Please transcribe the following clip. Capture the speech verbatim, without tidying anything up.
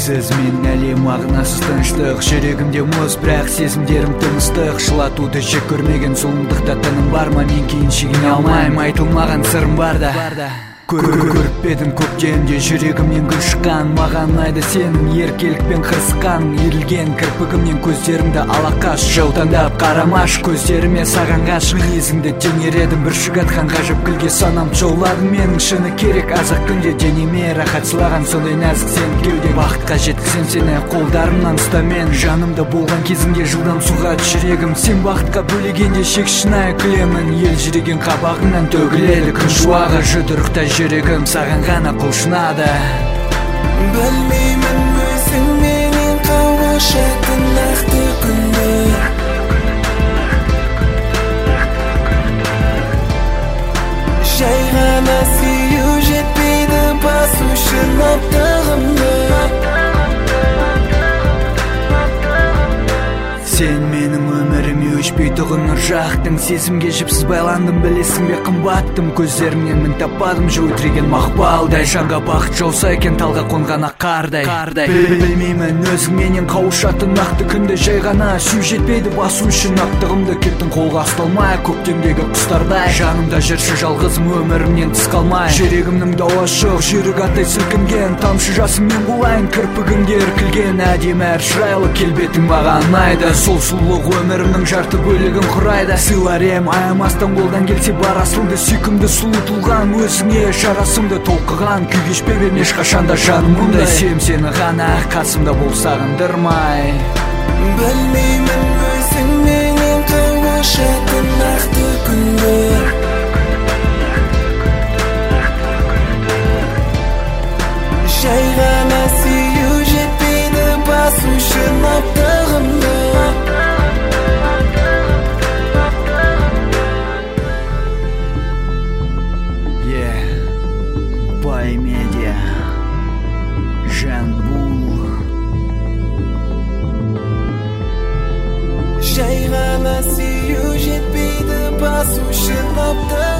Сіз мен әлем мағынасыз тыныштық, жүрегімде мұз, бірақ сезімдерім тыныстық. Жылатуды жек көрмеген зұлымдықта тыным бар ма? Мен кейін шегіне алмайым, айтылмаған сырым бар да. Көріп бедім көктемде жүрегімнен гүл шыққан. Маған ұнайды сенің еркелікпен қырсыққан. Ерілген кірпігімнен көздерімді алақаш, жаутаңдап қарамаш көздеріме саған ғашық. Мінезіңді теңередім бір шүгатқан ғажап гүлге, санам жауладың менің шыны керек. Азақ күнде денеме рахат сылаған сондай нәзік сен кеуде. Бақытқа жеткізем сені қолдарымнан ұста мен. Жанымда болған кезіңде жылдам суғады жүрегім. Сен бақытқа бөлегенде шек шынайы күлемін. Ел жүреген қабағыңнан төгіледі күн шуағы. Жұдырықта жүрегім саған ғана құлшынады. Білмеймін өзің менен қауышатын нақты күнді. Жай ғана сүю жетпейді басу үшін аптығымды. Сен менің өміріме өшпей тұғын нұр жақтың. Сезімге жіпсіз байландым, білесің бе қымбаттым. Көздерімнен мін таппадым, жөутреген мақпалдай. Жанға бақыт жауса екен талға қонған қардай. Білмеймін өзің менен қауышатын нақты күнді. Жай ғана сүй жетпейді басу үшін аптығымды. Кеттің қолға ұсталмай көктемдегі құстардай. Жанымда жүрші жалғызым өмірімнен тыс қалмай. Жүрегімнің дауасы жоқ, жүрек аттай сілкінген. Тамшы жасыммен болайын кірпігіңде іркілген. Әдемі әр шырайлы келбетің маған ұнайды. Сол сұлулық өмірімнің жарты бөлігін құрайды. Сыйлар ем аямастан қолдан келсе бар асылды. Сүйкімді сұлу тұлған өзіңе жарасымды толқыған. Күй кешпеген ешқашанда жаным мұндай. Сем сені ғана қасымда бол сағындырмай. Білмеймін өзің менен қауышатын нақты күнді. Жай ғана сүю жетпейді басу үшін аптығымды. Медиа Жанбул. Жай ғана сүю жетпейді басу үшін аптығымды.